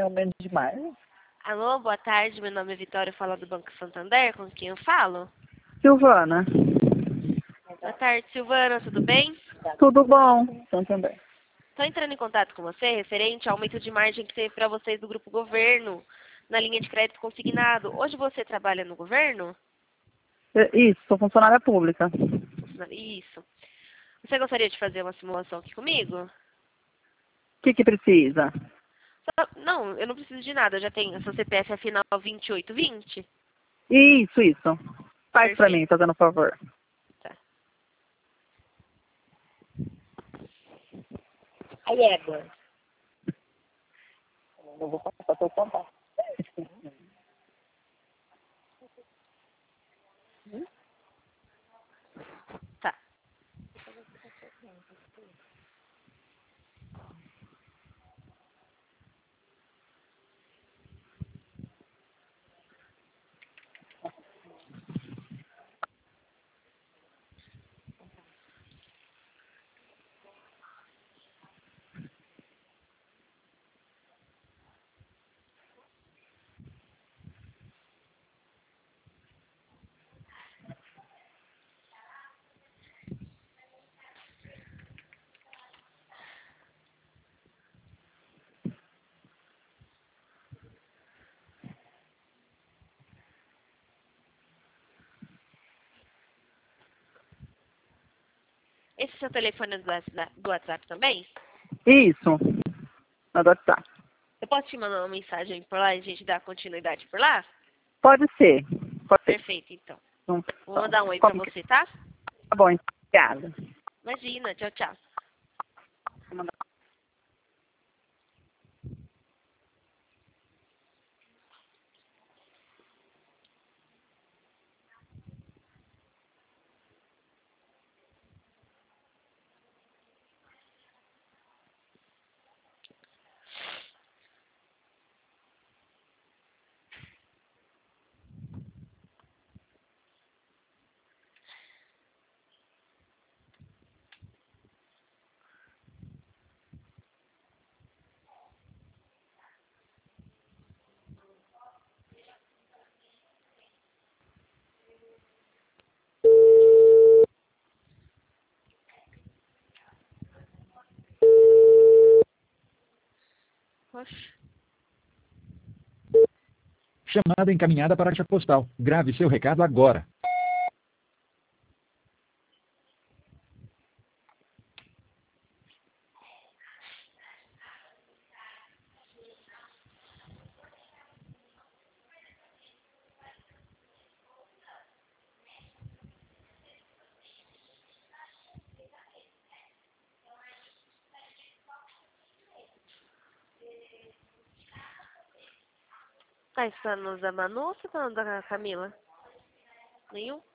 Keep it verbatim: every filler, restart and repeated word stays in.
momento demais. Alô, boa tarde. Meu nome é Vitória, eu falo do Banco Santander. Com quem eu falo? Silvana. Boa tarde, Silvana. Tudo bem? Tudo bom? Santander. Estou entrando em contato com você referente ao aumento de margem que teve para vocês do Grupo Governo na linha de crédito consignado. Hoje você trabalha no governo? É, Isso, sou funcionária pública. Isso. Você gostaria de fazer uma simulação aqui comigo? O que que precisa? Só- Não, eu não preciso de nada. Eu já tenho. Seu C P F é final vinte e oito vinte? Isso, isso. Faz pra Perfeito. mim, fazendo um favor. Tá. Aí, égua. Eu vou passar teu contato. Tá. Esse é seu telefone do WhatsApp do WhatsApp também? Isso. No WhatsApp. Eu posso te mandar uma mensagem por lá e a gente dá continuidade por lá? Pode ser. Pode ser. Perfeito, então. Não- Vou mandar um oi pra Como que- você, tá? Tá bom, então. Obrigada. Imagina. Tchau, tchau. Oxe. Chamada encaminhada para a caixa postal. Grave seu recado agora. Tá estando da Manu ou você tá falando da Camila? Nenhum?